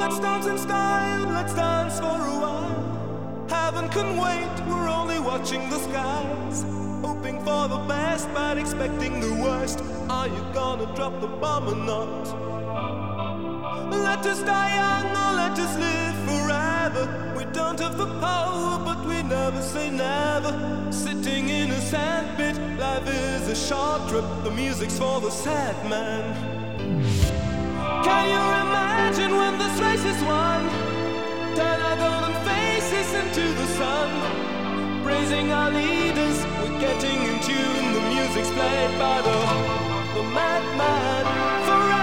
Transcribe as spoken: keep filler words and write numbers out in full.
Let's dance in style, let's dance for a while. Heaven can wait, we're only watching the skies. Hoping for the best, but expecting the worst. Are you gonna drop the bomb or not? Let us die young or let us live forever. We don't have the power, but we never say never. Sitting in a sandpit, life is a short trip. The music's for the sad man. Can you imagine when this race is won? Turn our golden faces into the sun. Praising our leaders, we're getting in tune. The music's played by the, the madman forever.